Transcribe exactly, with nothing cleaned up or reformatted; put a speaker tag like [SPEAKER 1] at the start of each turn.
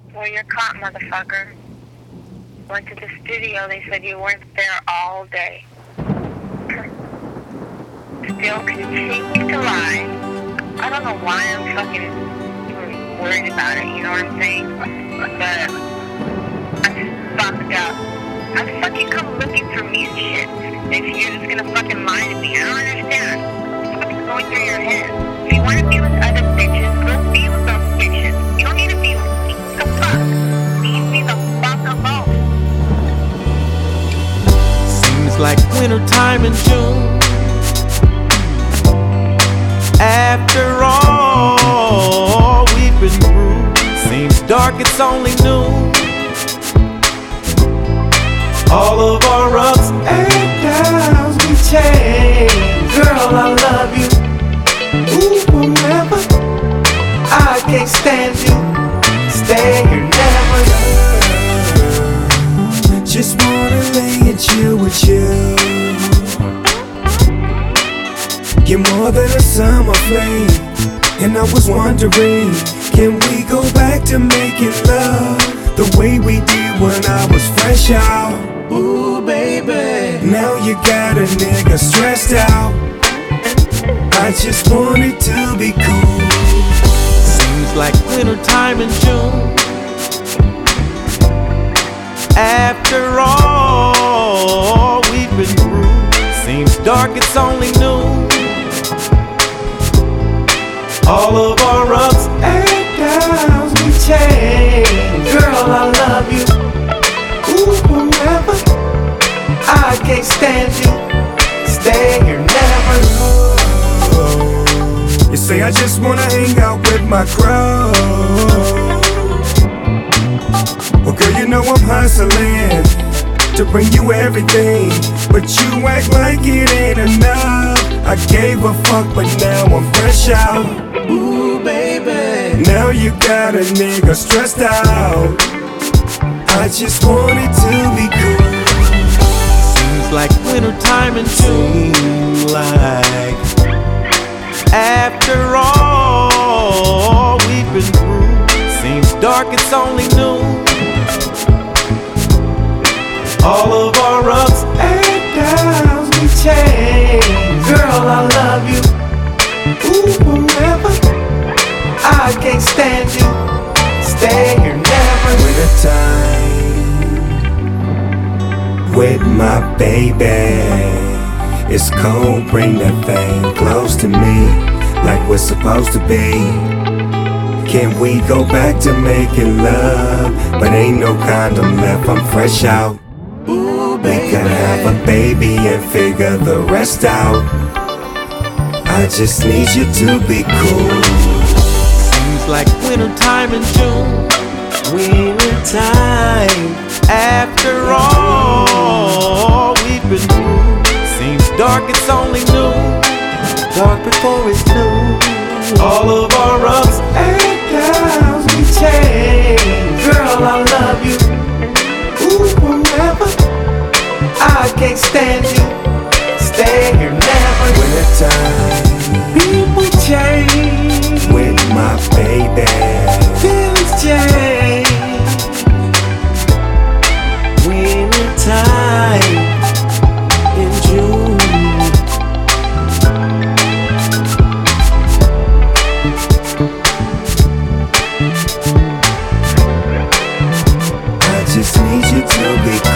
[SPEAKER 1] Well, you're caught, motherfucker. Went to the studio. They said you weren't there all day. Still continue to lie. I don't know why I'm fucking even worried about it, you know what I'm saying? But I'm fucked up. I fucking come looking for me and shit. If you're just gonna fucking lie to me, I don't understand. What's fucking going through your head? If you wanna be with other bitches, go be with those bitches. You don't need to be with me. The fuck? Leave me the fuck alone.
[SPEAKER 2] Seems like wintertime in June. After all we've been through, seems dark, it's only noon. All of our ups and downs we change. Girl, I love you. Ooh, forever. I can't stand you. Stay here, never.
[SPEAKER 3] Just wanna lay and chill with you. You're more than a summer flame. And I was wondering, can we go back to making love the way we did when I was fresh out?
[SPEAKER 2] Ooh, baby.
[SPEAKER 3] Now you got a nigga stressed out. I just want it to be cool.
[SPEAKER 2] Seems like wintertime in June. After all we've been through, seems dark, it's only noon. All of our ups and downs we change. Girl, I love you. Ooh, forever. I can't stand you. Stay here, never.
[SPEAKER 3] You say I just wanna hang out with my crew. Well, girl, you know I'm hustling to bring you everything, but you act like it ain't enough. I gave a fuck, but now I'm fresh out.
[SPEAKER 2] Ooh, baby.
[SPEAKER 3] Now you got a nigga stressed out. I just want it to be cool.
[SPEAKER 2] Seems like wintertime in June.
[SPEAKER 3] Seems like
[SPEAKER 2] after all we've been through, seems dark, it's only noon. All of our ups and downs we change. Girl, I love you. Ooh, forever. I can't stand you. Stay here, never.
[SPEAKER 3] Wintertime with my baby. It's cold, bring that thing close to me, like we're supposed to be. Can we go back to making love? But ain't no condom left, I'm fresh out.
[SPEAKER 2] Ooh,
[SPEAKER 3] We could have a baby and figure the rest out. I just need you to be cool.
[SPEAKER 2] Seems like wintertime in June.
[SPEAKER 3] Wintertime.
[SPEAKER 2] After all we've been through, seems dark, it's only noon. Dark before it's noon. All of our ups and downs we change. Girl, I love you. Ooh, forever. I can't stand you. Stay here, never.
[SPEAKER 3] Wintertime
[SPEAKER 2] People change.
[SPEAKER 3] with my baby.
[SPEAKER 2] Feelings change. Wintertime in June.
[SPEAKER 3] I just need you to be